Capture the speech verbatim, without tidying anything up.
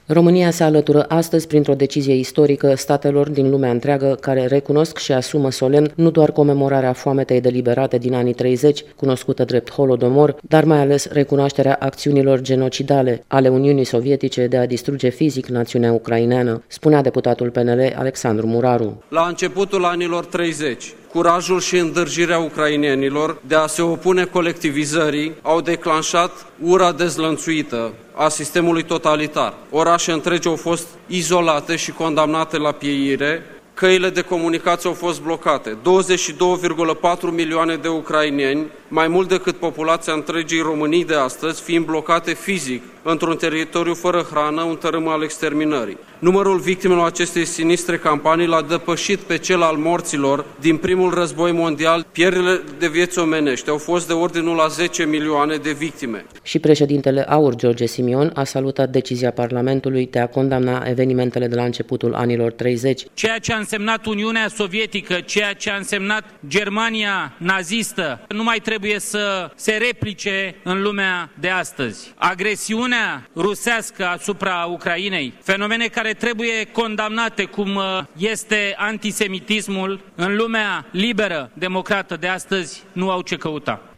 România se alătură astăzi, printr-o decizie istorică, statelor din lumea întreagă care recunosc și asumă solemn nu doar comemorarea foametei deliberate din anii treizeci, cunoscută drept Holodomor, dar mai ales recunoașterea acțiunilor genocidale ale Uniunii Sovietice de a distruge fizic națiunea ucraineană, spunea deputatul P N L Alexandru Muraru. La începutul anilor treizeci, curajul și îndârjirea ucrainenilor de a se opune colectivizării au declanșat ura dezlănțuită a sistemului totalitar. Orașe întregi au fost izolate și condamnate la pieire, căile de comunicație au fost blocate. douăzeci și două virgulă patru milioane de ucraineni, mai mult decât populația întregii Românii de astăzi, fiind blocate fizic într-un teritoriu fără hrană, un tărâm al exterminării. Numărul victimelor acestei sinistre campanii l-a depășit pe cel al morților din primul război mondial. Pierderile de vieți omenești au fost de ordinul la zece milioane de victime. Și președintele A U R, George Simion, a salutat decizia Parlamentului de a condamna evenimentele de la începutul anilor treizeci. Ceea ce a însemnat Uniunea Sovietică, ceea ce a însemnat Germania nazistă, nu mai trebuie să se replice în lumea de astăzi. Agresiunea rusească asupra Ucrainei, fenomene care trebuie condamnate, cum este antisemitismul, în lumea liberă, democrată de astăzi, nu au ce căuta.